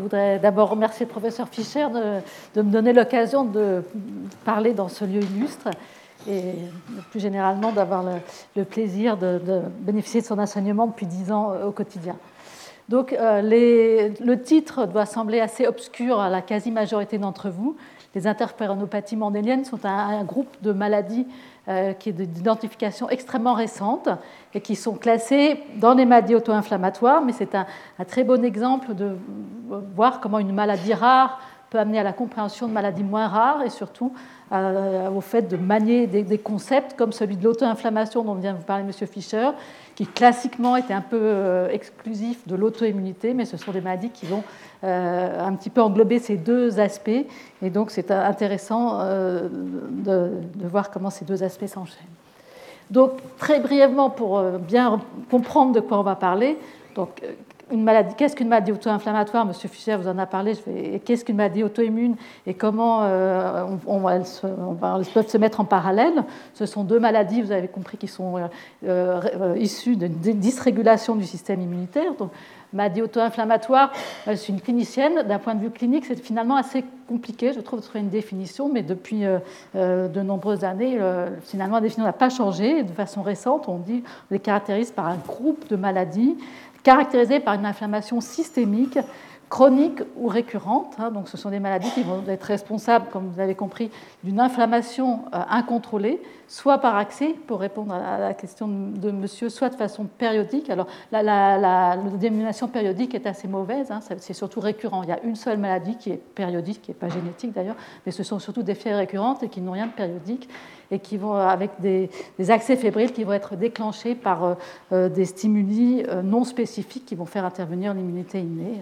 voudrais d'abord remercier le professeur Fischer de me donner l'occasion de parler dans ce lieu illustre et plus généralement d'avoir le plaisir de bénéficier de son enseignement depuis 10 ans au quotidien. Donc, le titre doit sembler assez obscur à la quasi-majorité d'entre vous. Les interféronopathies mendéliennes sont un groupe de maladies qui est d'identification extrêmement récente et qui sont classées dans les maladies auto-inflammatoires, mais c'est un très bon exemple de voir comment une maladie rare peut amener à la compréhension de maladies moins rares et surtout au fait de manier des concepts comme celui de l'auto-inflammation dont vient de vous parler M. Fischer, qui classiquement était un peu exclusif de l'auto-immunité, mais ce sont des maladies qui vont un petit peu englober ces deux aspects. Et donc, c'est intéressant de voir comment ces deux aspects s'enchaînent. Donc, très brièvement, pour bien comprendre de quoi on va parler, donc, une maladie, qu'est-ce qu'une maladie auto-inflammatoire? M. Fischer vous en a parlé. Qu'est-ce qu'une maladie auto-immune et comment elles peuvent se mettre en parallèle? Ce sont deux maladies, vous avez compris, qui sont issues d'une dysrégulation du système immunitaire. Donc, maladie auto-inflammatoire, je suis une clinicienne. D'un point de vue clinique, c'est finalement assez compliqué, je trouve, de trouver une définition, mais depuis de nombreuses années, finalement, la définition n'a pas changé. De façon récente, on les caractérise par un groupe de maladies caractérisées par une inflammation systémique, chronique ou récurrente. Donc, ce sont des maladies qui vont être responsables, comme vous avez compris, d'une inflammation incontrôlée, soit par accès, pour répondre à la question de monsieur, soit de façon périodique. Alors, la dénomination périodique est assez mauvaise, c'est surtout récurrent. Il y a une seule maladie qui est périodique, qui n'est pas génétique d'ailleurs, mais ce sont surtout des fièvres récurrentes et qui n'ont rien de périodique et qui vont avec des accès fébriles qui vont être déclenchés par des stimuli non spécifiques qui vont faire intervenir l'immunité innée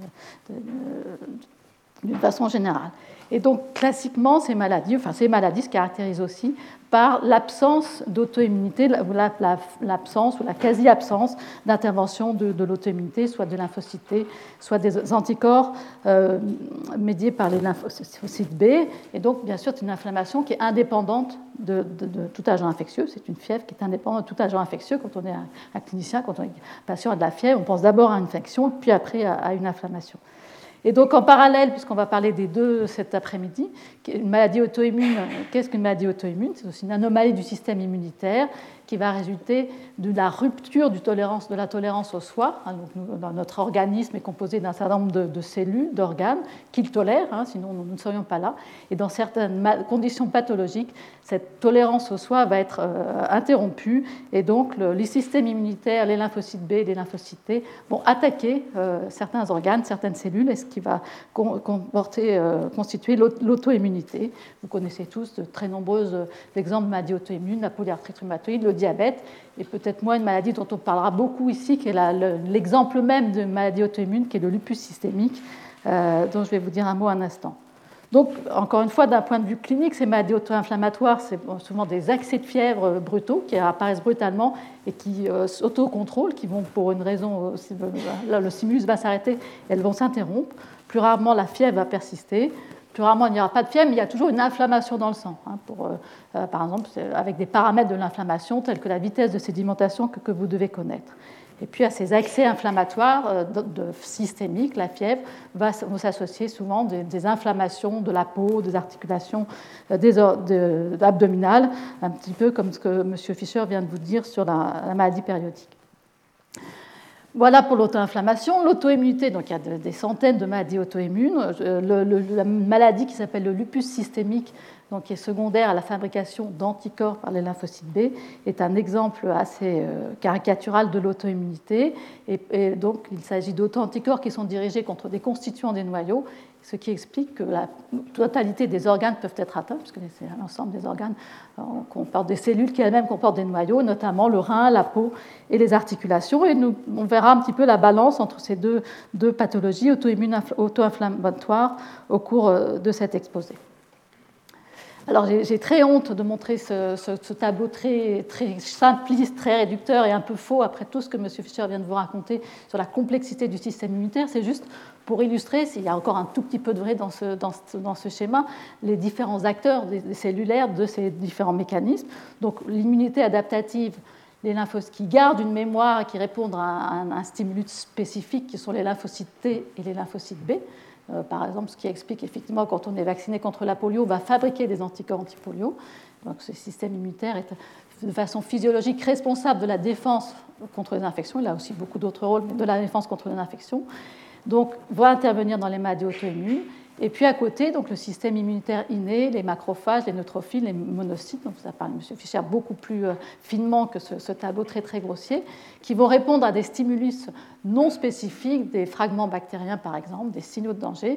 d'une façon générale. Et donc, classiquement, ces maladies se caractérisent aussi par l'absence d'auto-immunité, l'absence ou la quasi-absence d'intervention de l'auto-immunité, soit de lymphocytes T, soit des anticorps médiés par les lymphocytes B. Et donc, bien sûr, c'est une inflammation qui est indépendante de tout agent infectieux. C'est une fièvre qui est indépendante de tout agent infectieux. Quand on est un clinicien, quand un patient a de la fièvre, on pense d'abord à une infection, puis après à une inflammation. Et donc, en parallèle, puisqu'on va parler des deux cet après-midi, une maladie auto-immune, qu'est-ce qu'une maladie auto-immune? C'est aussi une anomalie du système immunitaire qui va résulter de la rupture de la tolérance au soi. Donc, notre organisme est composé d'un certain nombre de cellules, d'organes qu'il tolère, sinon nous ne serions pas là. Et dans certaines conditions pathologiques, cette tolérance au soi va être interrompue et donc les systèmes immunitaires, les lymphocytes B et les lymphocytes T vont attaquer certains organes, certaines cellules, et ce qui va constituer l'auto-immunité. Vous connaissez tous de très nombreux exemples de maladies auto-immunes, la polyarthrite rhumatoïde, le diabète, et peut-être moins une maladie dont on parlera beaucoup ici, qui est l'exemple même de maladie auto-immune, qui est le lupus systémique, dont je vais vous dire un mot un instant. Donc, encore une fois, d'un point de vue clinique, ces maladies auto-inflammatoires, c'est souvent des accès de fièvre brutaux qui apparaissent brutalement et qui s'autocontrôlent, qui vont pour une raison, là, le stimulus va s'arrêter, elles vont s'interrompre. Plus rarement, la fièvre va persister. Plus rarement, il n'y aura pas de fièvre, mais il y a toujours une inflammation dans le sang. Par exemple, avec des paramètres de l'inflammation, tels que la vitesse de sédimentation que vous devez connaître. Et puis, à ces accès inflammatoires systémiques, la fièvre va s'associer souvent des inflammations de la peau, des articulations abdominales, un petit peu comme ce que M. Fischer vient de vous dire sur la maladie périodique. Voilà pour l'auto-inflammation. L'auto-immunité, donc il y a des centaines de maladies auto-immunes. La maladie qui s'appelle le lupus systémique, donc qui est secondaire à la fabrication d'anticorps par les lymphocytes B, est un exemple assez caricatural de l'auto-immunité. Et donc il s'agit d'auto-anticorps qui sont dirigés contre des constituants des noyaux, ce qui explique que la totalité des organes peuvent être atteints, puisque c'est l'ensemble des organes comportent des cellules qui elles-mêmes comportent des noyaux, notamment le rein, la peau et les articulations. Et on verra un petit peu la balance entre ces deux pathologies auto-immunes, auto-inflammatoires au cours de cet exposé. Alors, j'ai très honte de montrer ce tableau très simpliste, très réducteur et un peu faux après tout ce que M. Fischer vient de vous raconter sur la complexité du système immunitaire. C'est juste pour illustrer, s'il y a encore un tout petit peu de vrai dans ce schéma, les différents acteurs des cellulaires de ces différents mécanismes. Donc, l'immunité adaptative les lymphocytes qui gardent une mémoire et qui répondent à un stimulus spécifique, qui sont les lymphocytes T et les lymphocytes B. Par exemple, ce qui explique effectivement quand on est vacciné contre la polio, on va fabriquer des anticorps antipolio. Donc ce système immunitaire est de façon physiologique responsable de la défense contre les infections. Il a aussi beaucoup d'autres rôles, mais de la défense contre les infections. Donc, va intervenir dans les maladies auto-immunes. Et puis à côté, donc, le système immunitaire inné, les macrophages, les neutrophiles, les monocytes, donc ça parle M. Fischer beaucoup plus finement que ce tableau très très grossier, qui vont répondre à des stimulus non spécifiques, des fragments bactériens par exemple, des signaux de danger,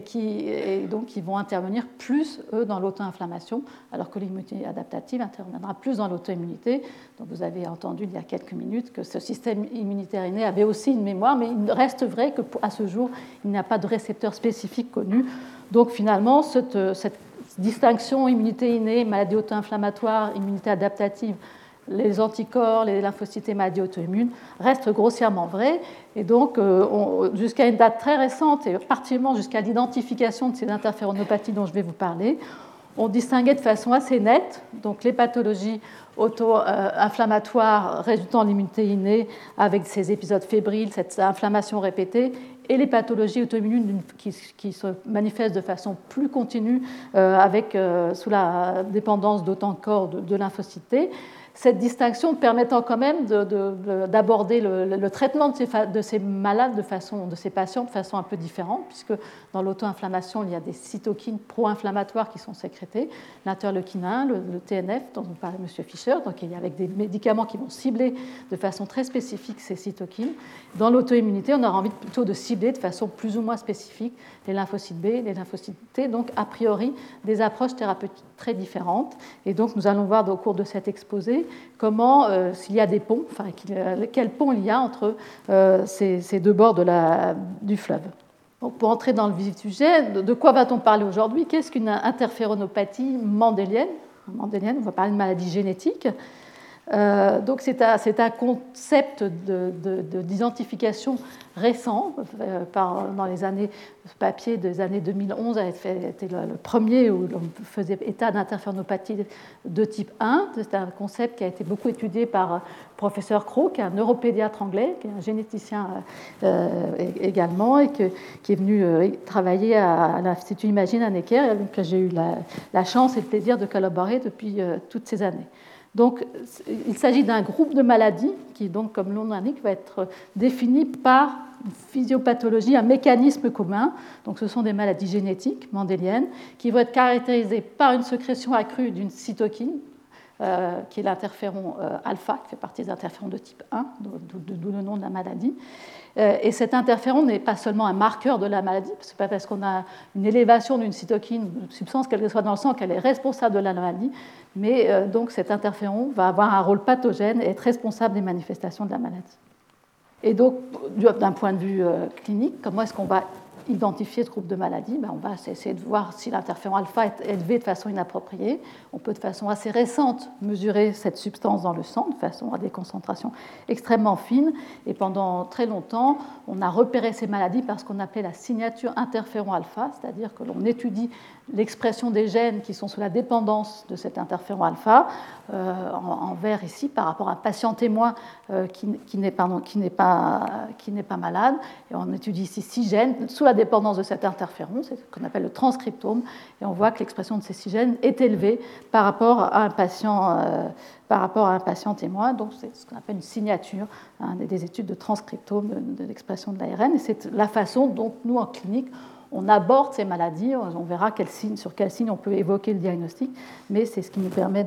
et donc qui vont intervenir plus, eux, dans l'auto-inflammation, alors que l'immunité adaptative interviendra plus dans l'auto-immunité. Donc vous avez entendu il y a quelques minutes que ce système immunitaire inné avait aussi une mémoire, mais il reste vrai qu'à ce jour, il n'y a pas de récepteur spécifique connu. Donc finalement, cette distinction immunité innée, maladie auto-inflammatoire, immunité adaptative, les anticorps, les lymphocytes et maladies auto-immunes reste grossièrement vraie. Et donc, jusqu'à une date très récente, et particulièrement jusqu'à l'identification de ces interféronopathies dont je vais vous parler, on distinguait de façon assez nette donc les pathologies auto-inflammatoires résultant de l'immunité innée avec ces épisodes fébriles, cette inflammation répétée, et les pathologies auto-immunes qui se manifestent de façon plus continue sous la dépendance d'autant de corps de lymphocytes T. Cette distinction permettant quand même d'aborder le traitement de ces malades, de ces patients de façon un peu différente, puisque dans l'auto-inflammation, il y a des cytokines pro-inflammatoires qui sont sécrétées, l'interleukine 1, le TNF, dont vous parlez M. Fischer, donc il y a avec des médicaments qui vont cibler de façon très spécifique ces cytokines. Dans l'auto-immunité, on aura envie plutôt de cibler de façon plus ou moins spécifique les lymphocytes B, les lymphocytes T, donc a priori des approches thérapeutiques très différentes. Et donc nous allons voir au cours de cet exposé comment, s'il y a des ponts, enfin quel pont il y a entre ces deux bords du fleuve. Donc, pour entrer dans le vif du sujet, de quoi va-t-on parler aujourd'hui? Qu'est-ce qu'une interféronopathie mendélienne? On va parler de maladie génétique. Donc c'est un concept d'identification récent. Dans les années, ce papier des années 2011 a été le premier où l'on faisait état d'interféronopathie de type 1. C'est un concept qui a été beaucoup étudié par le professeur Crowe, qui est un neuropédiatre anglais, qui est un généticien également, et qui est venu travailler à l'Institut Imagine à Necker, et donc j'ai eu la chance et le plaisir de collaborer depuis toutes ces années. Donc, il s'agit d'un groupe de maladies qui, donc, comme l'on l'indique, va être défini par une physiopathologie, un mécanisme commun. Donc, ce sont des maladies génétiques mendéliennes qui vont être caractérisées par une sécrétion accrue d'une cytokine, qui est l'interféron alpha, qui fait partie des interférons de type 1, d'où le nom de la maladie. Et cet interféron n'est pas seulement un marqueur de la maladie, ce n'est pas parce qu'on a une élévation d'une cytokine, d'une substance, quelle que soit dans le sang, qu'elle est responsable de la maladie, mais donc cet interféron va avoir un rôle pathogène et être responsable des manifestations de la maladie. Et donc, d'un point de vue clinique, comment est-ce qu'on va identifier ce groupe de maladies? On va essayer de voir si l'interféron alpha est élevé de façon inappropriée. On peut de façon assez récente mesurer cette substance dans le sang de façon à des concentrations extrêmement fines. Et pendant très longtemps, on a repéré ces maladies par ce qu'on appelait la signature interféron alpha, c'est-à-dire que l'on étudie l'expression des gènes qui sont sous la dépendance de cet interféron alpha, en vert ici, par rapport à un patient témoin qui n'est pas malade. Et on étudie ici 6 gènes sous la dépendance de cet interféron, c'est ce qu'on appelle le transcriptome, et on voit que l'expression de ces 6 gènes est élevée par rapport à un patient témoin. Donc c'est ce qu'on appelle une signature, des études de transcriptome de l'expression de l'ARN. Et c'est la façon dont nous, en clinique, on aborde ces maladies. On verra sur quels signes on peut évoquer le diagnostic, mais c'est ce qui nous permet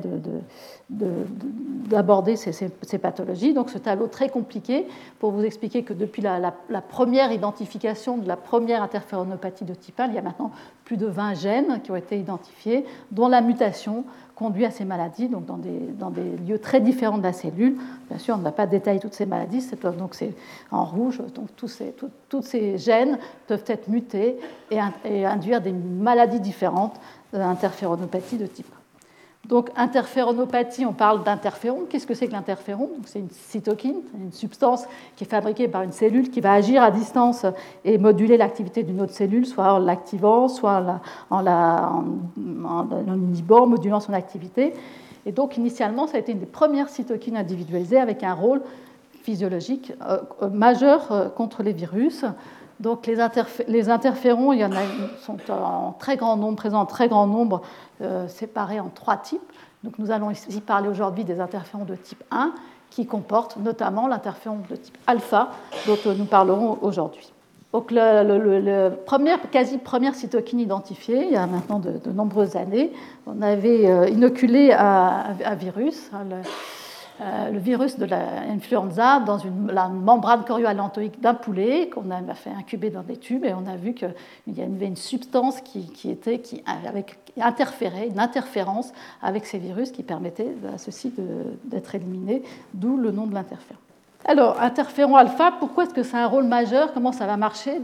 d'aborder ces pathologies. Donc ce tableau très compliqué pour vous expliquer que depuis la première identification de la première interféronopathie de type 1, il y a maintenant plus de 20 gènes qui ont été identifiés, dont la mutation conduit à ces maladies, donc dans des lieux très différents de la cellule. Bien sûr, on ne va pas détailler toutes ces maladies, donc c'est en rouge, donc tous ces gènes peuvent être mutés et induire des maladies différentes d'interféronopathie de type 1. Donc, interféronopathie, on parle d'interféron. Qu'est-ce que c'est que l'interféron? C'est une cytokine, une substance qui est fabriquée par une cellule qui va agir à distance et moduler l'activité d'une autre cellule, soit en l'activant, soit en inhibant, modulant son activité. Et donc, initialement, ça a été une des premières cytokines individualisées avec un rôle physiologique majeur contre les virus. Donc, les interférons, il y en a, sont en très grand nombre, présents en très grand nombre, séparés en 3 types. Donc, nous allons ici parler aujourd'hui des interférons de type 1, qui comportent notamment l'interféron de type alpha, dont nous parlerons aujourd'hui. Donc, quasi première cytokine identifiée, il y a maintenant de nombreuses années, on avait inoculé un virus, le virus de l'influenza, dans la membrane chorioallantoïque d'un poulet qu'on a fait incuber dans des tubes, et on a vu qu'il y avait une substance qui interférait, une interférence avec ces virus qui permettait à ceux-ci d'être éliminés, d'où le nom de l'interféron. Alors, interféron alpha, pourquoi est-ce que c'est un rôle majeur? Comment ça va marcher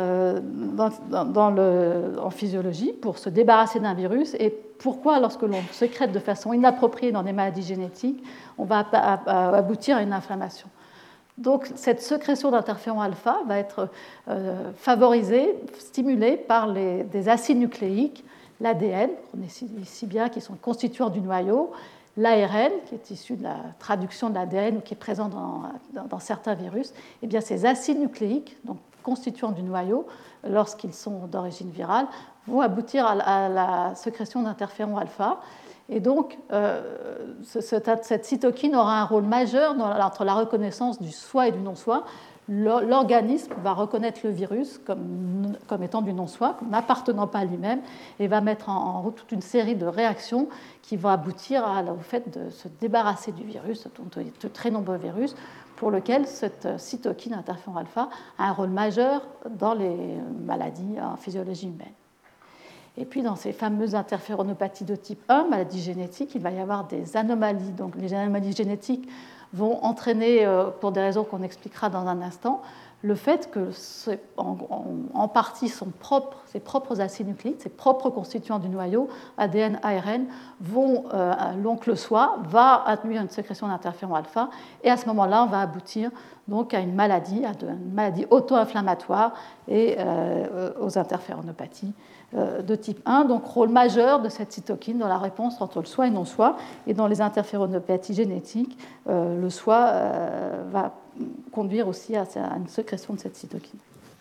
en physiologie pour se débarrasser d'un virus? Et pourquoi, lorsque l'on sécrète de façon inappropriée dans des maladies génétiques, on va aboutir à une inflammation? Donc, cette sécrétion d'interféron alpha va être favorisée, stimulée par des acides nucléiques, l'ADN, on est ici bien, qui sont constituants du noyau, l'ARN, qui est issu de la traduction de l'ADN ou qui est présent dans certains virus, eh bien, ces acides nucléiques, donc constituants du noyau, lorsqu'ils sont d'origine virale, vont aboutir à la sécrétion d'interféron alpha. Et donc, cette cytokine aura un rôle majeur entre la reconnaissance du soi et du non-soi. L'organisme va reconnaître le virus comme étant du non-soi, comme n'appartenant pas à lui-même, et va mettre en route toute une série de réactions qui vont aboutir au fait de se débarrasser du virus, de très nombreux virus, pour lesquels cette cytokine interféron alpha a un rôle majeur dans les maladies en physiologie humaine. Et puis, dans ces fameuses interféronopathies de type 1, maladies génétiques, il va y avoir des anomalies. Donc, les anomalies génétiques vont entraîner, pour des raisons qu'on expliquera dans un instant, le fait que, en partie, ses propres acides nucléiques, ses propres constituants du noyau, ADN, ARN, l'oncle soi va induire une sécrétion d'interféron alpha, et à ce moment-là, on va aboutir donc à une maladie auto-inflammatoire et aux interféronopathies de type 1, donc rôle majeur de cette cytokine dans la réponse entre le soi et non-soi. Et dans les interféronopathies génétiques, le soi va conduire aussi à une sécrétion de cette cytokine.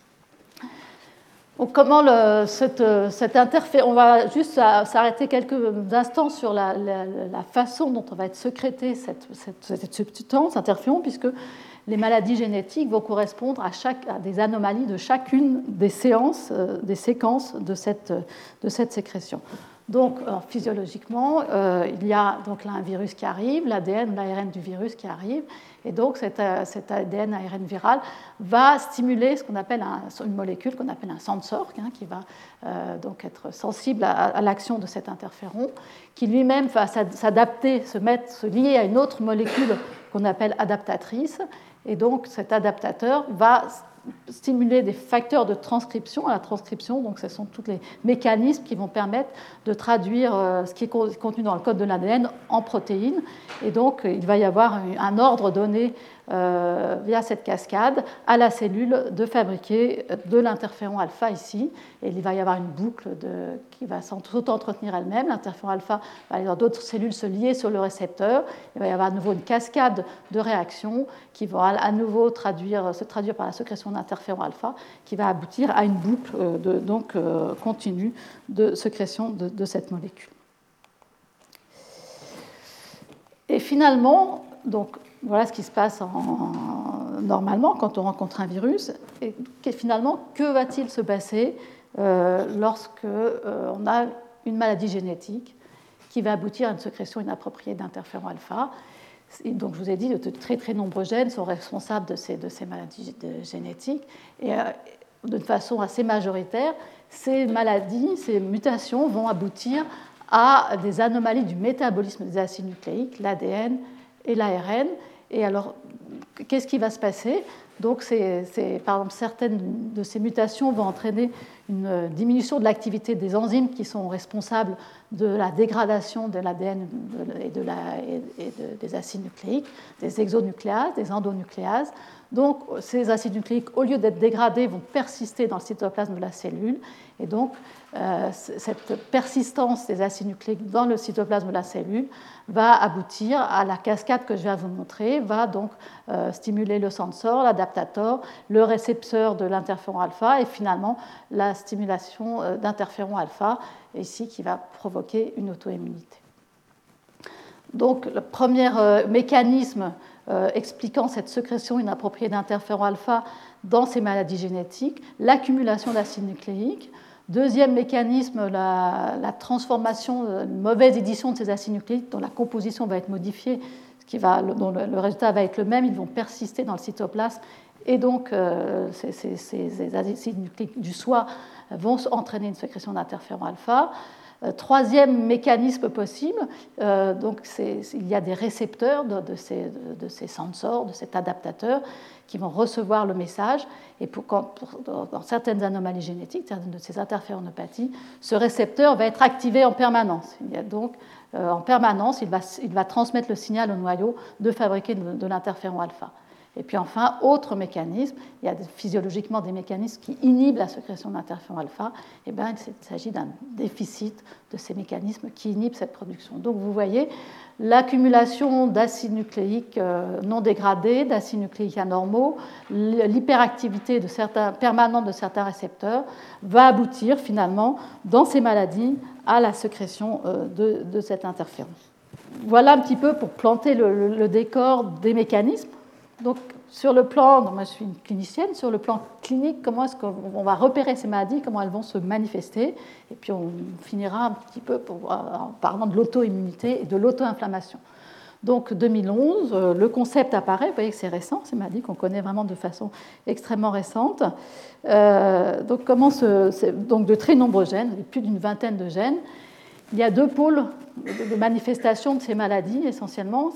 Donc, comment cet interféron, on va juste s'arrêter quelques instants sur la façon dont on va être sécrété cette substance, interféron, puisque les maladies génétiques vont correspondre à des anomalies de chacune des séquences de cette sécrétion. Donc, physiologiquement, il y a donc là un virus qui arrive, l'ADN, l'ARN du virus qui arrive, et donc cet ADN, ARN viral va stimuler ce qu'on appelle une molécule qu'on appelle un sensor, qui va donc être sensible à l'action de cet interféron, qui lui-même va s'adapter, se lier à une autre molécule qu'on appelle adaptatrice, et donc cet adaptateur va stimuler des facteurs de transcription. À la transcription, donc ce sont tous les mécanismes qui vont permettre de traduire ce qui est contenu dans le code de l'ADN en protéines. Et donc, il va y avoir un ordre donné via cette cascade à la cellule de fabriquer de l'interféron alpha ici. Et il va y avoir une boucle qui va s'auto-entretenir elle-même. L'interféron alpha va avoir d'autres cellules se lier sur le récepteur. Il va y avoir à nouveau une cascade de réactions qui vont à nouveau se traduire par la sécrétion d'interféron alpha, qui va aboutir à une boucle continue de sécrétion de cette molécule. Et finalement, donc, voilà ce qui se passe normalement quand on rencontre un virus. Et finalement, que va-t-il se passer lorsque on a une maladie génétique qui va aboutir à une sécrétion inappropriée d'interféron alpha? Et donc, je vous ai dit, de très très nombreux gènes sont responsables de ces maladies génétiques. Et de façon assez majoritaire, ces maladies, ces mutations vont aboutir à des anomalies du métabolisme des acides nucléiques, l'ADN et l'ARN. Et alors, qu'est-ce qui va se passer? Donc, par exemple, certaines de ces mutations vont entraîner une diminution de l'activité des enzymes qui sont responsables de la dégradation de l'ADN et des acides nucléiques, des exonucléases, des endonucléases. Donc, ces acides nucléiques, au lieu d'être dégradés, vont persister dans le cytoplasme de la cellule. Et donc, cette persistance des acides nucléiques dans le cytoplasme de la cellule va aboutir à la cascade que je viens de vous montrer, va donc stimuler le sensor, l'adaptateur, le récepteur de l'interféron alpha et finalement la stimulation d'interféron alpha, ici qui va provoquer une auto-immunité. Donc, le premier mécanisme expliquant cette sécrétion inappropriée d'interféron alpha dans ces maladies génétiques, l'accumulation d'acides nucléiques. Deuxième mécanisme, la transformation, une mauvaise édition de ces acides nucléiques dont la composition va être modifiée, dont le résultat va être le même, ils vont persister dans le cytoplasme et donc ces acides nucléiques du soi vont entraîner une sécrétion d'interféron alpha. Troisième mécanisme possible, donc il y a des récepteurs de ces sensors, de cet adaptateur, qui vont recevoir le message. Et dans certaines anomalies génétiques, certaines de ces interféronopathies, ce récepteur va être activé en permanence. Il y a donc, en permanence, il va transmettre le signal au noyau de fabriquer de l'interféron alpha. Et puis enfin, autre mécanisme, il y a physiologiquement des mécanismes qui inhibent la sécrétion d'interféron alpha, et bien il s'agit d'un déficit de ces mécanismes qui inhibent cette production. Donc vous voyez, l'accumulation d'acides nucléiques non dégradés, d'acides nucléiques anormaux, l'hyperactivité permanente de certains récepteurs va aboutir finalement, dans ces maladies, à la sécrétion de cet interféron. Voilà un petit peu pour planter le décor des mécanismes. Donc, sur le plan, moi je suis une clinicienne, sur le plan clinique, comment est-ce qu'on va repérer ces maladies, comment elles vont se manifester, et puis on finira un petit peu en parlant de l'auto-immunité et de l'auto-inflammation. Donc, 2011, le concept apparaît, vous voyez que c'est récent, ces maladies qu'on connaît vraiment de façon extrêmement récente. Donc, de très nombreux gènes, plus d'une vingtaine de gènes. Il y a deux pôles de manifestation de ces maladies, essentiellement,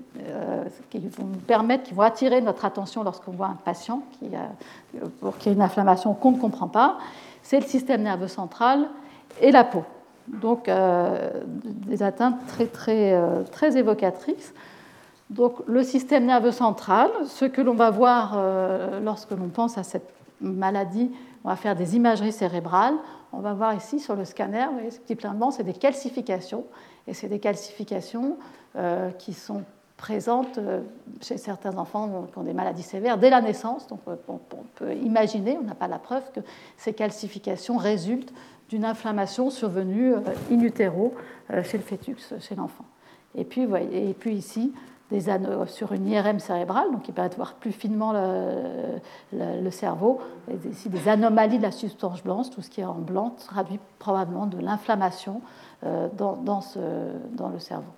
qui vont nous permettre, qui vont attirer notre attention lorsqu'on voit un patient pour qu'il y ait une inflammation qu'on ne comprend pas. C'est le système nerveux central et la peau. Donc, des atteintes très évocatrices. Donc, le système nerveux central, ce que l'on va voir lorsque l'on pense à cette maladie, on va faire des imageries cérébrales. On va voir ici sur le scanner, vous voyez, ce petit plein de blanc, c'est des calcifications. Et c'est des calcifications qui sont présentes chez certains enfants qui ont des maladies sévères dès la naissance. Donc on peut imaginer, on n'a pas la preuve, que ces calcifications résultent d'une inflammation survenue in utero chez le fœtus, chez l'enfant. Et puis ici, sur une IRM cérébrale, donc qui permet de voir plus finement le cerveau, et ici des anomalies de la substance blanche, tout ce qui est en blanc traduit probablement de l'inflammation dans le cerveau.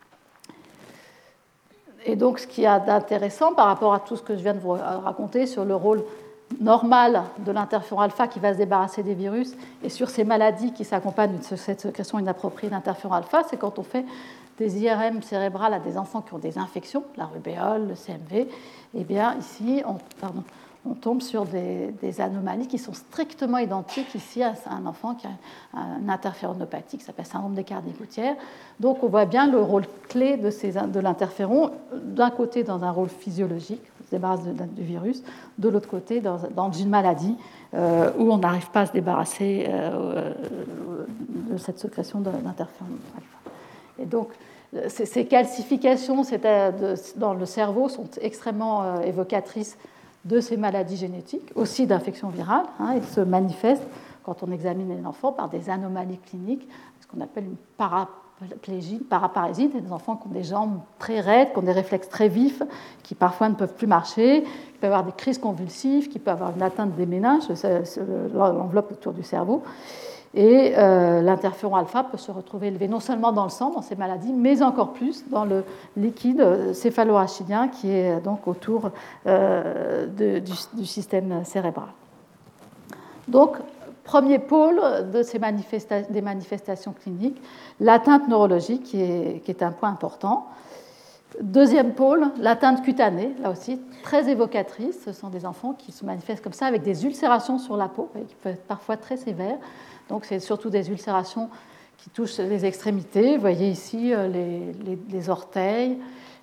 Et donc ce qui est intéressant par rapport à tout ce que je viens de vous raconter sur le rôle normal de l'interféron alpha qui va se débarrasser des virus et sur ces maladies qui s'accompagnent de cette sécrétion inappropriée d'interféron alpha, c'est quand on fait des IRM cérébrales à des enfants qui ont des infections, la rubéole, le CMV, et bien ici, on tombe sur des anomalies qui sont strictement identiques ici à un enfant qui a une interféronopathie qui s'appelle syndrome des Cardier-Gouttières. Donc on voit bien le rôle clé de l'interféron, d'un côté dans un rôle physiologique, on se débarrasse du virus, de l'autre côté dans une maladie où on n'arrive pas à se débarrasser de cette sécrétion d'interféron alpha. Et donc, ces calcifications dans le cerveau sont extrêmement évocatrices de ces maladies génétiques, aussi d'infections virales. Ils se manifestent, quand on examine les enfants, par des anomalies cliniques, ce qu'on appelle une paraplégie, paraparésie, des enfants qui ont des jambes très raides, qui ont des réflexes très vifs, qui parfois ne peuvent plus marcher, qui peuvent avoir des crises convulsives, qui peuvent avoir une atteinte des méninges, l'enveloppe autour du cerveau. Et l'interféron alpha peut se retrouver élevé non seulement dans le sang, dans ces maladies, mais encore plus dans le liquide céphalorachidien qui est donc autour du système cérébral. Donc, premier pôle des manifestations cliniques, l'atteinte neurologique qui est un point important. Deuxième pôle, l'atteinte cutanée, là aussi très évocatrice. Ce sont des enfants qui se manifestent comme ça avec des ulcérations sur la peau, qui peuvent être parfois très sévères. Donc, c'est surtout des ulcérations qui touchent les extrémités. Vous voyez ici les orteils,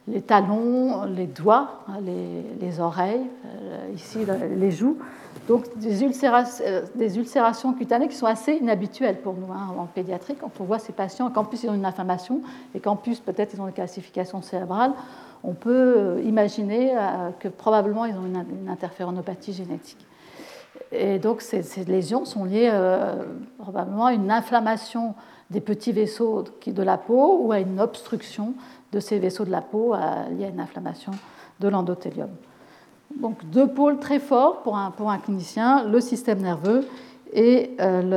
les talons, les doigts, les oreilles, ici les joues. Donc des ulcérations cutanées qui sont assez inhabituelles pour nous en pédiatrie. Quand on voit ces patients, qu'en plus ils ont une inflammation et qu'en plus peut-être ils ont une calcification cérébrale, on peut imaginer que probablement ils ont une interféronopathie génétique. Et donc ces lésions sont liées probablement à une inflammation des petits vaisseaux de la peau ou à une obstruction de ces vaisseaux de la peau liée à une inflammation de l'endothélium. Donc deux pôles très forts pour un clinicien, le système nerveux et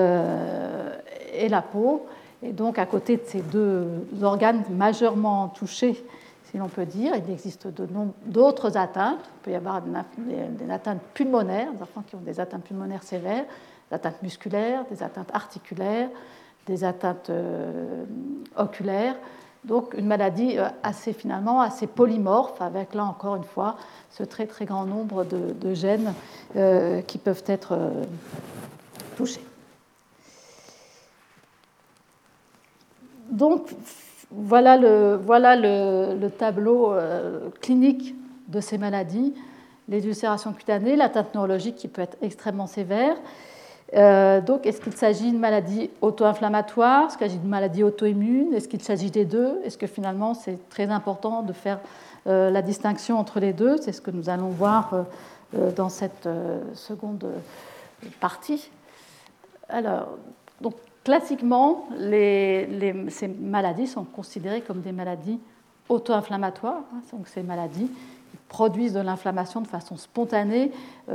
la peau. Et donc à côté de ces deux organes majeurement touchés, si l'on peut dire, il existe d'autres atteintes. Il peut y avoir des atteintes pulmonaires, des enfants qui ont des atteintes pulmonaires sévères, des atteintes musculaires, des atteintes articulaires, des atteintes oculaires. Donc une maladie assez polymorphe, avec là encore une fois ce très très grand nombre de gènes qui peuvent être touchés. Donc voilà le tableau clinique de ces maladies, les ulcérations cutanées, l'atteinte neurologique qui peut être extrêmement sévère. Donc, est-ce qu'il s'agit d'une maladie auto-inflammatoire? Est-ce qu'il s'agit d'une maladie auto-immune? Est-ce qu'il s'agit des deux? Est-ce que finalement c'est très important de faire la distinction entre les deux? C'est ce que nous allons voir dans cette seconde partie. Alors, donc, classiquement, ces maladies sont considérées comme des maladies auto-inflammatoires. Donc, ces maladies produisent de l'inflammation de façon spontanée,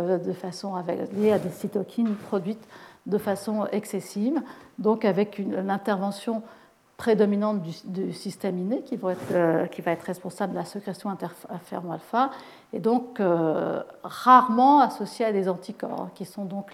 liée à des cytokines produites de façon excessive, donc avec une intervention prédominante du système inné qui va être responsable de la sécrétion interféron-alpha et donc rarement associée à des anticorps qui sont donc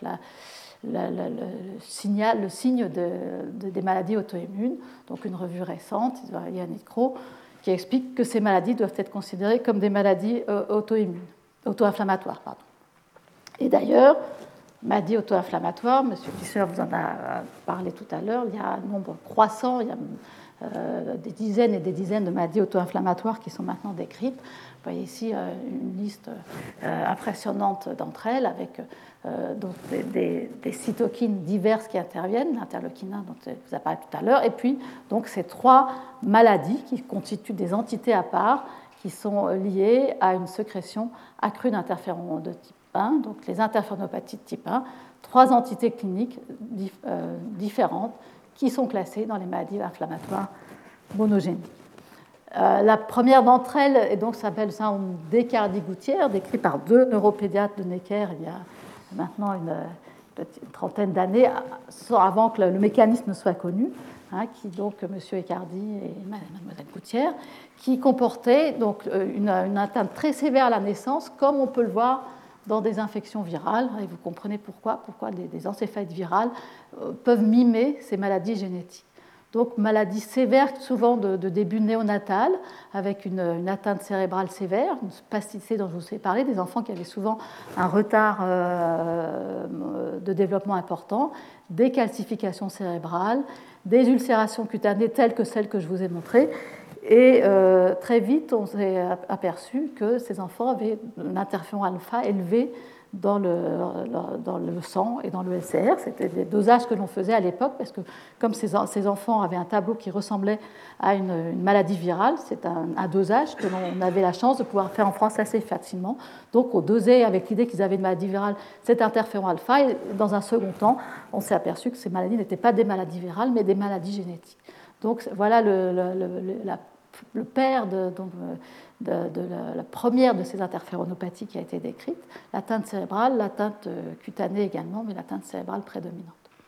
le signe des maladies auto-immunes. Donc une revue récente, Yannick Crow, qui explique que ces maladies doivent être considérées comme des maladies auto-inflammatoires. Et d'ailleurs, maladie auto-inflammatoire, M. Fischer vous en a parlé tout à l'heure, il y a un nombre croissant, il y a des dizaines et des dizaines de maladies auto-inflammatoires qui sont maintenant décrites. Vous voyez ici une liste impressionnante d'entre elles, avec donc des cytokines diverses qui interviennent, l'interleukine 1 dont je vous ai parlé tout à l'heure, et puis donc ces trois maladies qui constituent des entités à part, qui sont liées à une sécrétion accrue d'interférons de type 1, donc les interféronopathies de type 1, trois entités cliniques différentes qui sont classées dans les maladies inflammatoires monogéniques. La première d'entre elles s'appelle le syndrome d'Aicardi-Gouttière, décrit par deux neuropédiatres de Necker il y a maintenant une trentaine d'années, avant que le mécanisme soit connu, qui donc M. Aicardi et Mme Gouttière, qui comportait donc une atteinte très sévère à la naissance, comme on peut le voir dans des infections virales, et vous comprenez pourquoi des encéphalite virales peuvent mimer ces maladies génétiques. Donc maladie sévère, souvent de début néonatal, avec une atteinte cérébrale sévère, une spasticité dont je vous ai parlé, des enfants qui avaient souvent un retard de développement important, des calcifications cérébrales, des ulcérations cutanées telles que celles que je vous ai montrées. Et très vite, on s'est aperçu que ces enfants avaient un interféron alpha élevé dans le sang et dans le LCR. C'était des dosages que l'on faisait à l'époque, parce que comme ces enfants avaient un tableau qui ressemblait à une maladie virale, c'est un dosage que l'on avait la chance de pouvoir faire en France assez facilement. Donc on dosait avec l'idée qu'ils avaient une maladie virale cet interféron alpha, et dans un second temps, on s'est aperçu que ces maladies n'étaient pas des maladies virales, mais des maladies génétiques. Donc voilà le père de la première de ces interféronopathies qui a été décrite, l'atteinte cérébrale, l'atteinte cutanée également, mais l'atteinte cérébrale prédominante.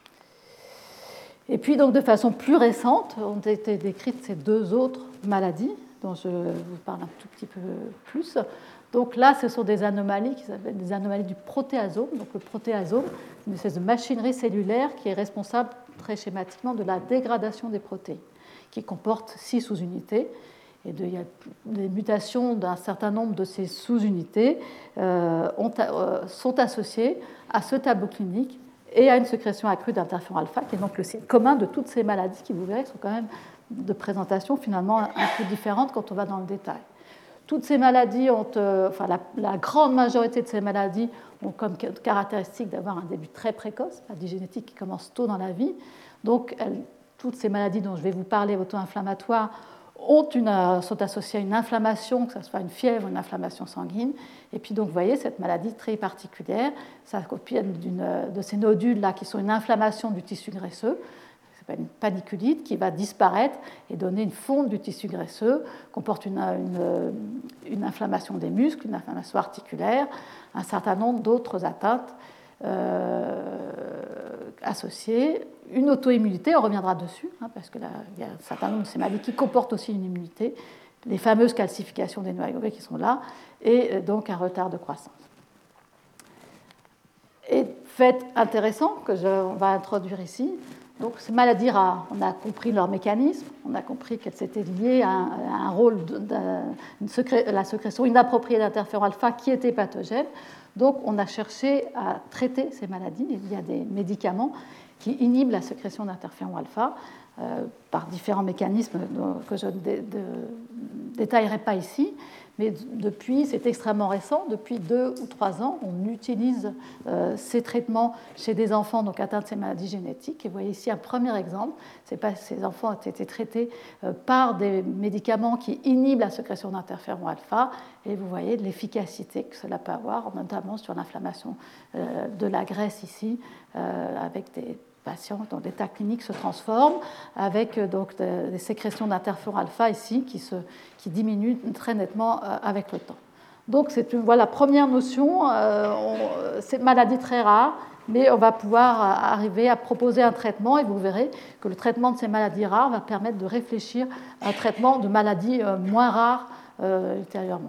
Et puis donc de façon plus récente, ont été décrites ces deux autres maladies, dont je vous parle un tout petit peu plus. Donc là, ce sont des anomalies qui s'appellent des anomalies du protéasome. Donc le protéasome, c'est une espèce de machinerie cellulaire qui est responsable très schématiquement de la dégradation des protéines, qui comporte 6 sous-unités. Et il y a des mutations d'un certain nombre de ces sous-unités sont associées à ce tableau clinique et à une sécrétion accrue d'interféron alpha, qui est donc le signe commun de toutes ces maladies qui, vous verrez, sont quand même de présentation finalement un peu différente quand on va dans le détail. toutes ces maladies ont, enfin la grande majorité de ces maladies ont comme caractéristique d'avoir un début très précoce, maladie génétique qui commence tôt dans la vie. Donc toutes ces maladies dont je vais vous parler, auto-inflammatoires, sont associées à une inflammation, que ce soit une fièvre ou une inflammation sanguine. Et puis donc vous voyez cette maladie très particulière, ça vient de ces nodules-là qui sont une inflammation du tissu graisseux, c'est une paniculite qui va disparaître et donner une fonte du tissu graisseux, comporte une inflammation des muscles, une inflammation articulaire, un certain nombre d'autres atteintes associées, une auto-immunité, on reviendra dessus, parce qu'il y a un certain nombre de ces maladies qui comportent aussi une immunité, les fameuses calcifications des noyaux gras qui sont là, et donc un retard de croissance. Et fait intéressant que on va introduire ici, donc ces maladies rares, on a compris leur mécanisme, on a compris qu'elles étaient liées à un rôle la sécrétion inappropriée d'interféron alpha qui était pathogène. Donc on a cherché à traiter ces maladies. Il y a des médicaments qui inhibent la sécrétion d'interféron alpha par différents mécanismes que je ne détaillerai pas ici. Mais depuis, c'est extrêmement récent, depuis 2 ou 3 ans, on utilise ces traitements chez des enfants donc atteints de ces maladies génétiques. Et vous voyez ici un premier exemple. Ces enfants ont été traités par des médicaments qui inhibent la sécrétion d'interféron alpha. Et vous voyez l'efficacité que cela peut avoir, notamment sur l'inflammation de la graisse ici, avec des patients dont l'état clinique se transforme, avec donc des sécrétions d'interféron alpha ici qui diminuent très nettement avec le temps. Donc c'est voilà, première notion, c'est une maladie très rare, mais on va pouvoir arriver à proposer un traitement et vous verrez que le traitement de ces maladies rares va permettre de réfléchir à un traitement de maladies moins rares ultérieurement.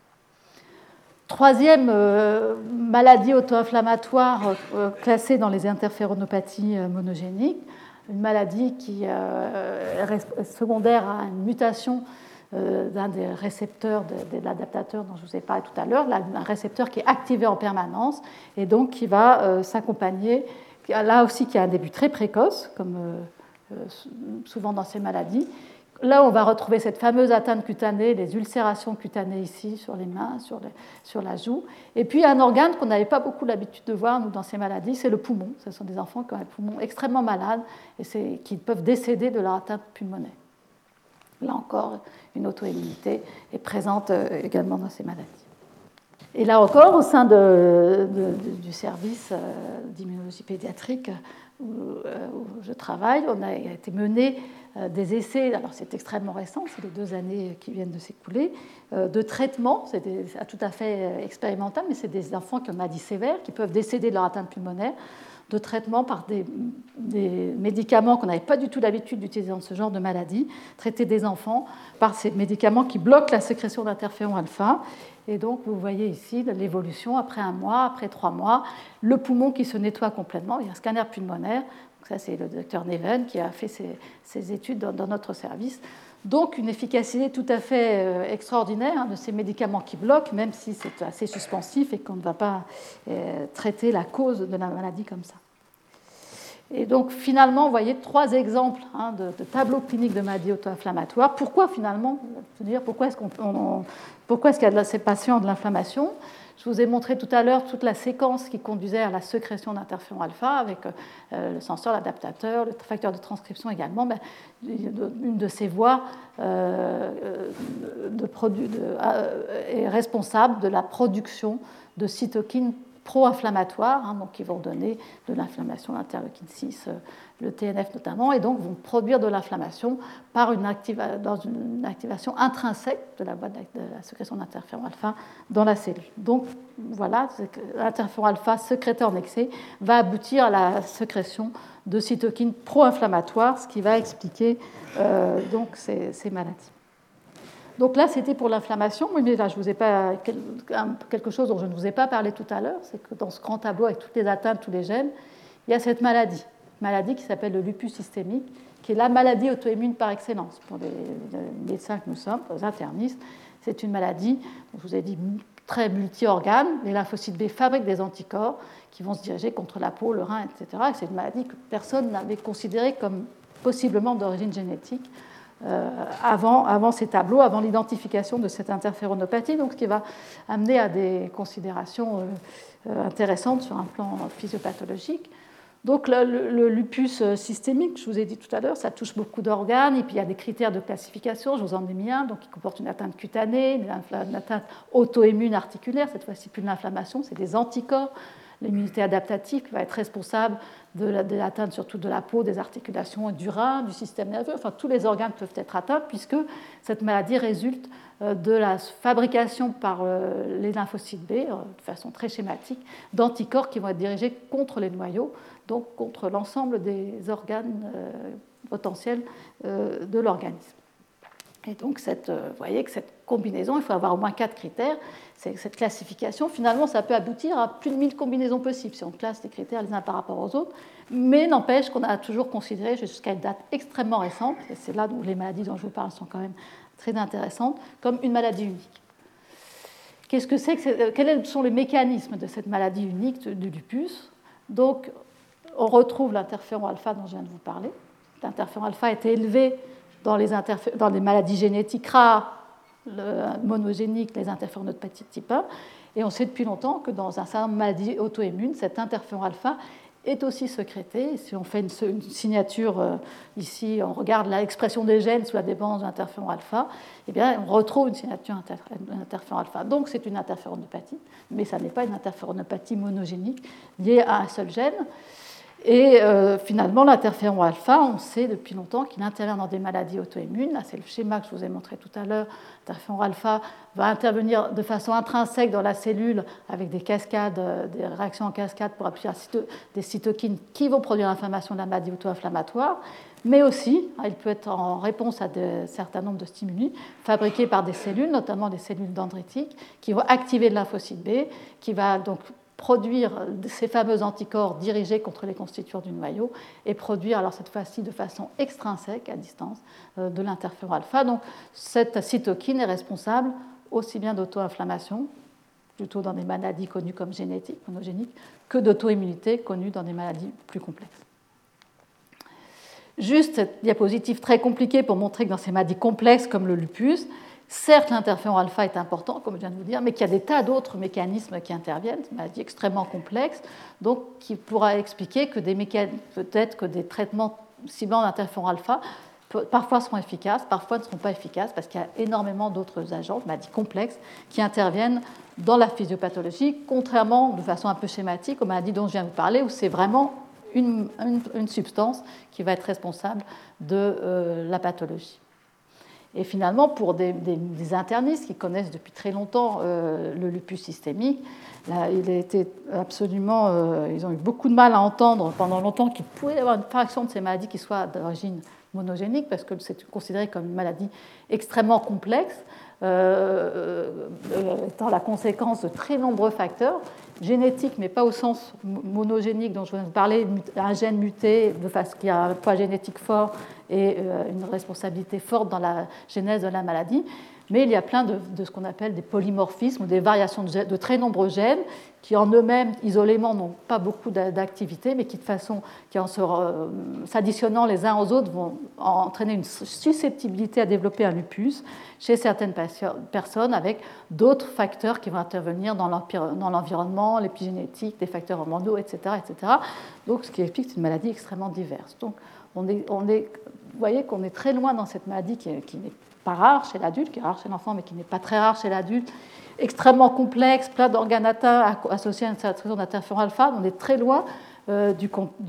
Troisième maladie auto-inflammatoire classée dans les interféronopathies monogéniques, une maladie qui est secondaire à une mutation d'un des récepteurs de l'adaptateur dont je vous ai parlé tout à l'heure, un récepteur qui est activé en permanence et donc qui va s'accompagner, là aussi qui a un début très précoce, comme souvent dans ces maladies. Là, on va retrouver cette fameuse atteinte cutanée, les ulcérations cutanées ici, sur les mains, sur la joue. Et puis, un organe qu'on n'avait pas beaucoup l'habitude de voir, nous, dans ces maladies, c'est le poumon. Ce sont des enfants qui ont un poumon extrêmement malade et qui peuvent décéder de leur atteinte pulmonaire. Là encore, une auto-immunité est présente également dans ces maladies. Et là encore, au sein du service d'immunologie pédiatrique où je travaille, on a été mené des essais, alors c'est extrêmement récent, c'est les 2 années qui viennent de s'écouler, de traitement, c'est tout à fait expérimental, mais c'est des enfants qui ont une maladie sévère, qui peuvent décéder de leur atteinte pulmonaire, de traitement par des médicaments qu'on n'avait pas du tout l'habitude d'utiliser dans ce genre de maladie, traiter des enfants par ces médicaments qui bloquent la sécrétion d'interféron alpha. Et donc, vous voyez ici l'évolution après 1 mois, après 3 mois, le poumon qui se nettoie complètement. Il y a un scanner pulmonaire. Donc ça, c'est le docteur Neven qui a fait ces études dans notre service. Donc, une efficacité tout à fait extraordinaire de ces médicaments qui bloquent, même si c'est assez suspensif et qu'on ne va pas traiter la cause de la maladie comme ça. Et donc, finalement, vous voyez 3 exemples de tableaux cliniques de maladies auto-inflammatoires. Pourquoi, finalement, pourquoi est-ce qu'il y a ces patients de l'inflammation ? Je vous ai montré tout à l'heure toute la séquence qui conduisait à la sécrétion d'interféron alpha avec le senseur, l'adaptateur, le facteur de transcription également. Une de ces voies est responsable de la production de cytokines pro-inflammatoires, donc qui vont donner de l'inflammation, l'interleukine 6, le TNF notamment, et donc vont produire de l'inflammation dans une activation intrinsèque de la voie de la sécrétion d'interféron alpha dans la cellule. Donc voilà, l'interféron alpha sécrété en excès va aboutir à la sécrétion de cytokines pro-inflammatoires, ce qui va expliquer donc ces maladies. Donc là, c'était pour l'inflammation, mais là, je vous ai pas quelque chose dont je ne vous ai pas parlé tout à l'heure, c'est que dans ce grand tableau avec toutes les atteintes, tous les gènes, il y a cette maladie qui s'appelle le lupus systémique, qui est la maladie auto-immune par excellence pour les médecins que nous sommes, les internistes. C'est une maladie, je vous ai dit, très multi-organes. Les lymphocytes B fabriquent des anticorps qui vont se diriger contre la peau, le rein, etc. Et c'est une maladie que personne n'avait considérée comme possiblement d'origine génétique. avant ces tableaux, avant l'identification de cette interféronopathie, donc ce qui va amener à des considérations intéressantes sur un plan physiopathologique. Donc le lupus systémique, je vous ai dit tout à l'heure, ça touche beaucoup d'organes, et puis il y a des critères de classification, je vous en ai mis un, donc qui comporte une atteinte cutanée, une atteinte auto-immune articulaire, cette fois-ci plus de l'inflammation, c'est des anticorps, l'immunité adaptative qui va être responsable de l'atteinte surtout de la peau, des articulations, du rein, du système nerveux, enfin tous les organes peuvent être atteints puisque cette maladie résulte de la fabrication par les lymphocytes B, de façon très schématique, d'anticorps qui vont être dirigés contre les noyaux, donc contre l'ensemble des organes potentiels de l'organisme. Et donc, vous voyez que cette combinaison, il faut avoir au moins 4 critères. Cette classification, finalement, ça peut aboutir à plus de 1000 combinaisons possibles si on classe les critères les uns par rapport aux autres. Mais n'empêche qu'on a toujours considéré, jusqu'à une date extrêmement récente, et c'est là où les maladies dont je vous parle sont quand même très intéressantes, comme une maladie unique. Qu'est-ce que c'est que quels sont les mécanismes de cette maladie unique du lupus? Donc, on retrouve l'interféron alpha dont je viens de vous parler. L'interféron alpha a été élevé dans les maladies génétiques rares, monogéniques, les interféronopathies type 1. Et on sait depuis longtemps que dans un certain nombre de maladies auto-immunes, cet interféron alpha est aussi sécrété. Et si on fait une signature ici, on regarde l'expression des gènes sous la dépendance de l'interféron alpha, eh bien, on retrouve une signature d'interféron alpha. Donc, c'est une interféronopathie, mais ça n'est pas une interféronopathie monogénique liée à un seul gène. Et finalement, l'interféron alpha, on sait depuis longtemps qu'il intervient dans des maladies auto-immunes. Là, c'est le schéma que je vous ai montré tout à l'heure. L'interféron alpha va intervenir de façon intrinsèque dans la cellule avec des cascades, des réactions en cascade pour appuyer des cytokines qui vont produire l'inflammation de la maladie auto-inflammatoire. Mais aussi, il peut être en réponse à un certain nombre de stimuli fabriqués par des cellules, notamment des cellules dendritiques, qui vont activer le lymphocyte B, qui va donc produire ces fameux anticorps dirigés contre les constituants du noyau et produire, alors cette fois-ci de façon extrinsèque, à distance, de l'interféron alpha. Donc cette cytokine est responsable aussi bien d'auto-inflammation, plutôt dans des maladies connues comme génétiques, monogéniques, que d'auto-immunité connue dans des maladies plus complexes. Juste cette diapositive très compliquée pour montrer que dans ces maladies complexes comme le lupus, certes, l'interféron alpha est important, comme je viens de vous dire, mais qu'il y a des tas d'autres mécanismes qui interviennent, une maladie extrêmement complexe, donc qui pourra expliquer que peut-être que des traitements ciblant l'interféron alpha parfois seront efficaces, parfois ne seront pas efficaces, parce qu'il y a énormément d'autres agents, maladies complexes, qui interviennent dans la physiopathologie, contrairement, de façon un peu schématique, aux maladies dont je viens de vous parler, où c'est vraiment une substance qui va être responsable de la pathologie. Et finalement, pour des internistes qui connaissent depuis très longtemps le lupus systémique, là, ils ont eu beaucoup de mal à entendre pendant longtemps qu'il pouvait y avoir une fraction de ces maladies qui soit d'origine monogénique, parce que c'est considéré comme une maladie extrêmement complexe, étant la conséquence de très nombreux facteurs génétiques, mais pas au sens monogénique dont je viens de parler, un gène muté de façon qui a un poids génétique fort et une responsabilité forte dans la genèse de la maladie. Mais il y a plein de ce qu'on appelle des polymorphismes ou des variations de très nombreux gènes qui en eux-mêmes, isolément, n'ont pas beaucoup d'activité, mais qui, de façon, qui en s'additionnant les uns aux autres, vont entraîner une susceptibilité à développer un lupus chez certaines personnes avec d'autres facteurs qui vont intervenir dans l'environnement, l'épigénétique, des facteurs hormonaux, etc., etc. Donc, ce qui explique que c'est une maladie extrêmement diverse. Donc, vous voyez qu'on est très loin dans cette maladie qui n'est pas rare chez l'adulte, qui est rare chez l'enfant, mais qui n'est pas très rare chez l'adulte, extrêmement complexe, plein d'organes atteints associés à une sécrétion d'interféron alpha. On est très loin du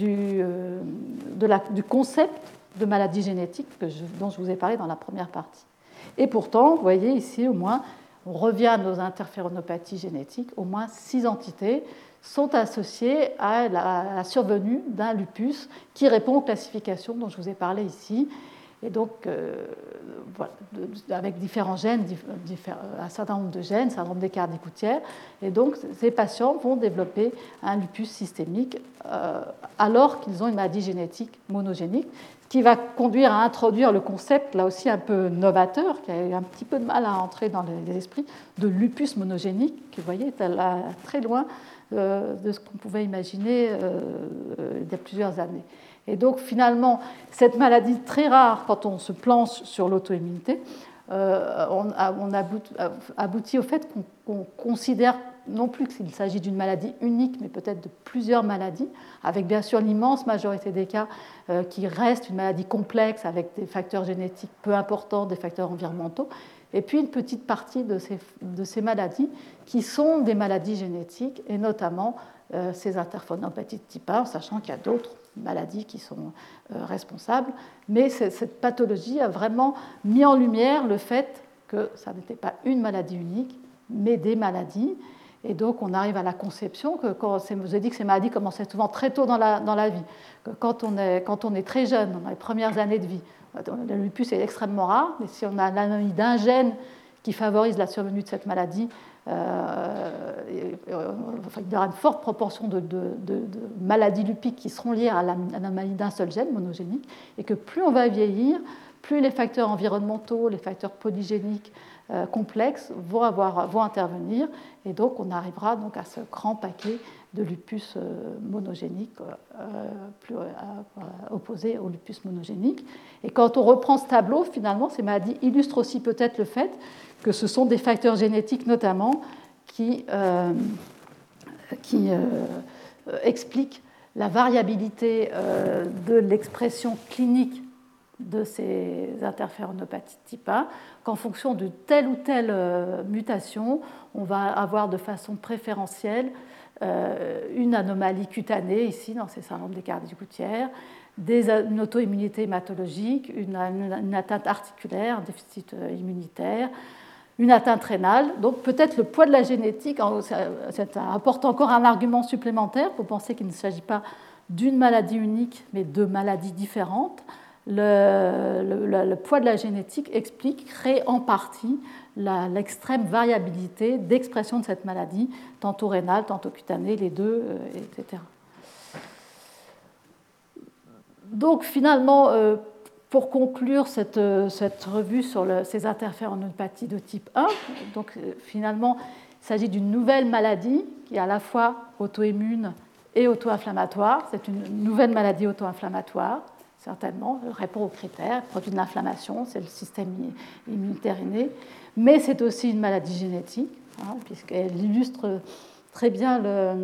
concept de maladie génétique dont je vous ai parlé dans la première partie. Et pourtant, vous voyez ici, au moins, on revient à nos interféronopathies génétiques, au moins 6 entités sont associées à la survenue d'un lupus qui répond aux classifications dont je vous ai parlé ici. Et donc, voilà, avec différents gènes, un certain nombre de gènes, un certain nombre d'écarts d'écoutière. Et donc, ces patients vont développer un lupus systémique alors qu'ils ont une maladie génétique monogénique, ce qui va conduire à introduire le concept, là aussi un peu novateur, qui a eu un petit peu de mal à entrer dans les esprits, de lupus monogénique, qui, vous voyez, est là, très loin de ce qu'on pouvait imaginer il y a plusieurs années. Et donc finalement, cette maladie très rare, quand on se planche sur l'auto-immunité, on aboutit au fait qu'on considère non plus qu'il s'agit d'une maladie unique, mais peut-être de plusieurs maladies, avec bien sûr l'immense majorité des cas qui reste une maladie complexe avec des facteurs génétiques peu importants, des facteurs environnementaux, et puis une petite partie de ces maladies qui sont des maladies génétiques, et notamment ces interphénopathies de type 1, sachant qu'il y a d'autres maladies qui sont responsables. Mais cette pathologie a vraiment mis en lumière le fait que ça n'était pas une maladie unique, mais des maladies. Et donc, on arrive à la conception que, je vous ai dit que ces maladies commençaient souvent très tôt dans la vie, que quand on est très jeune, dans les premières années de vie, le lupus est extrêmement rare, mais si on a l'anomalie d'un gène qui favorise la survenue de cette maladie, il y aura une forte proportion de maladies lupiques qui seront liées à l'anomalie d'un seul gène monogénique, et que plus on va vieillir, plus les facteurs environnementaux, les facteurs polygéniques complexes vont intervenir, et donc on arrivera donc à ce grand paquet de lupus monogénique opposé au lupus monogénique. Et quand on reprend ce tableau, finalement, ces maladies illustrent aussi peut-être le fait que ce sont des facteurs génétiques notamment qui expliquent la variabilité de l'expression clinique de ces interféronopathies de type 1, qu'en fonction de telle ou telle mutation, on va avoir de façon préférentielle une anomalie cutanée, ici, dans ces syndromes des cardiaques-gouttières, une auto-immunité hématologique, une atteinte articulaire, un déficit immunitaire, une atteinte rénale. Donc peut-être le poids de la génétique, ça apporte encore un argument supplémentaire pour penser qu'il ne s'agit pas d'une maladie unique, mais de maladies différentes. Le poids de la génétique crée en partie l'extrême variabilité d'expression de cette maladie, tantôt rénale, tantôt cutanée, les deux, etc. Donc finalement, pour conclure cette revue sur ces interféronopathies de type 1, donc finalement, il s'agit d'une nouvelle maladie qui est à la fois auto-immune et auto-inflammatoire. C'est une nouvelle maladie auto-inflammatoire, certainement, elle répond aux critères, produit de l'inflammation, c'est le système immunitaire inné, mais c'est aussi une maladie génétique, puisqu'elle illustre très bien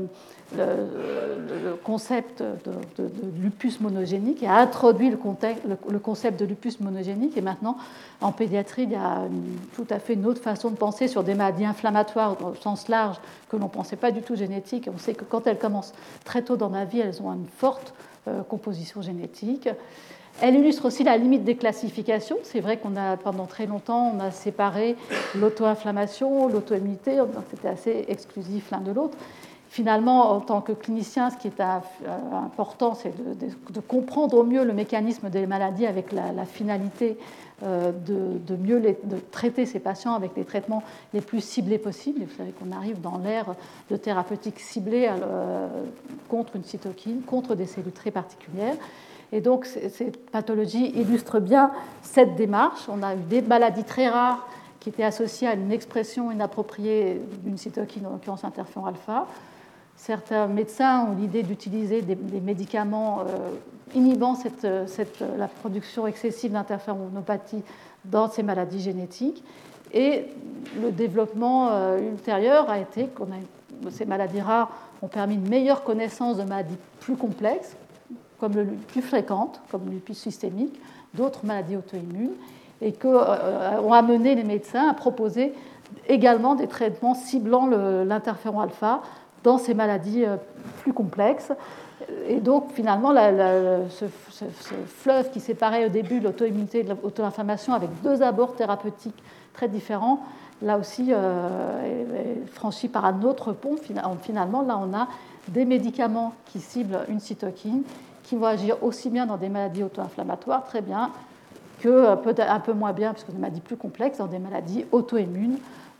le concept de lupus monogénique et a introduit le concept de lupus monogénique. Et maintenant, en pédiatrie, il y a tout à fait une autre façon de penser sur des maladies inflammatoires au sens large que l'on ne pensait pas du tout génétiques. On sait que quand elles commencent très tôt dans la vie, elles ont une forte composition génétique. Elle illustre aussi la limite des classifications. C'est vrai qu'on a, pendant très longtemps, on a séparé l'auto-inflammation, l'auto-immunité, c'était assez exclusif l'un de l'autre. Finalement, en tant que clinicien, ce qui est important, c'est de comprendre au mieux le mécanisme des maladies avec la finalité de mieux de traiter ces patients avec les traitements les plus ciblés possibles. Et vous savez qu'on arrive dans l'ère de thérapeutique ciblée contre une cytokine, contre des cellules très particulières. Et donc, ces pathologies illustrent bien cette démarche. On a eu des maladies très rares qui étaient associées à une expression inappropriée d'une cytokine, en l'occurrence interféron alpha. Certains médecins ont l'idée d'utiliser des médicaments inhibant la production excessive d'interféronopathie dans ces maladies génétiques. Et le développement ultérieur a été que ces maladies rares ont permis une meilleure connaissance de maladies plus complexes, comme plus fréquentes, comme le lupus systémique, d'autres maladies auto-immunes, et ont amené les médecins à proposer également des traitements ciblant l'interféron alpha dans ces maladies plus complexes. Et donc, finalement, ce fleuve qui séparait au début l'auto-immunité et l'auto-inflammation avec deux abords thérapeutiques très différents, là aussi, est franchi par un autre pont. Finalement, là, on a des médicaments qui ciblent une cytokine, qui vont agir aussi bien dans des maladies auto-inflammatoires, très bien, que peut-être un peu moins bien, parce que des maladies plus complexes, dans des maladies auto-immunes.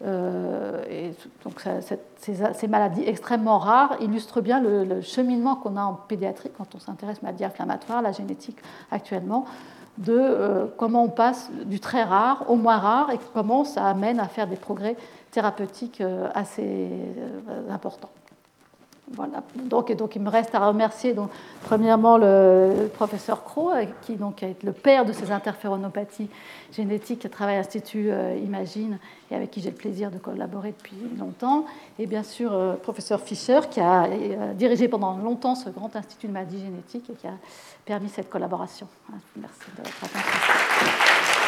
Et donc ces maladies extrêmement rares illustrent bien le cheminement qu'on a en pédiatrie quand on s'intéresse aux maladies inflammatoires, la génétique actuellement, de comment on passe du très rare au moins rare et comment ça amène à faire des progrès thérapeutiques assez importants. Voilà. Donc, il me reste à remercier premièrement le professeur Crowe, qui donc, est le père de ces interféronopathies génétiques, qui travaille à l'Institut Imagine et avec qui j'ai le plaisir de collaborer depuis longtemps. Et bien sûr, le professeur Fischer, qui a dirigé pendant longtemps ce grand institut de maladies génétiques et qui a permis cette collaboration. Merci de votre attention.